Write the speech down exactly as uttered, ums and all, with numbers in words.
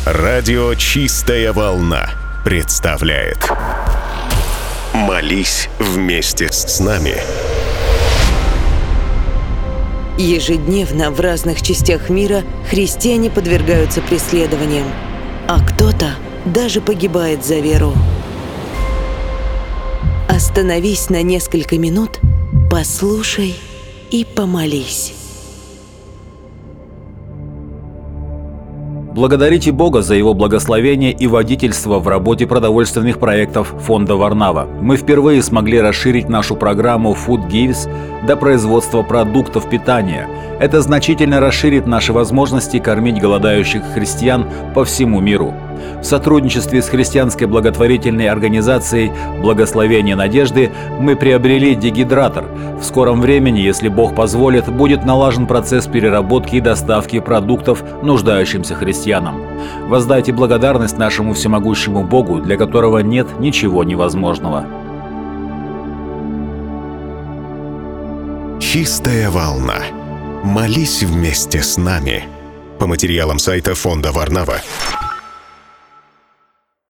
Радио «Чистая волна» представляет «Молись вместе с нами». Ежедневно в разных частях мира христиане подвергаются преследованиям, а кто-то даже погибает за веру. Остановись на несколько минут, послушай и помолись. Благодарите Бога за Его благословение и водительство в работе продовольственных проектов фонда Варнава. Мы впервые смогли расширить нашу программу Food Gives до производства продуктов питания. Это значительно расширит наши возможности кормить голодающих христиан по всему миру. В сотрудничестве с христианской благотворительной организацией «Благословение надежды» мы приобрели дегидратор. В скором времени, если Бог позволит, будет налажен процесс переработки и доставки продуктов нуждающимся христианам. Воздайте благодарность нашему всемогущему Богу, для которого нет ничего невозможного. «Чистая волна». Молись вместе с нами. По материалам сайта фонда Варнава.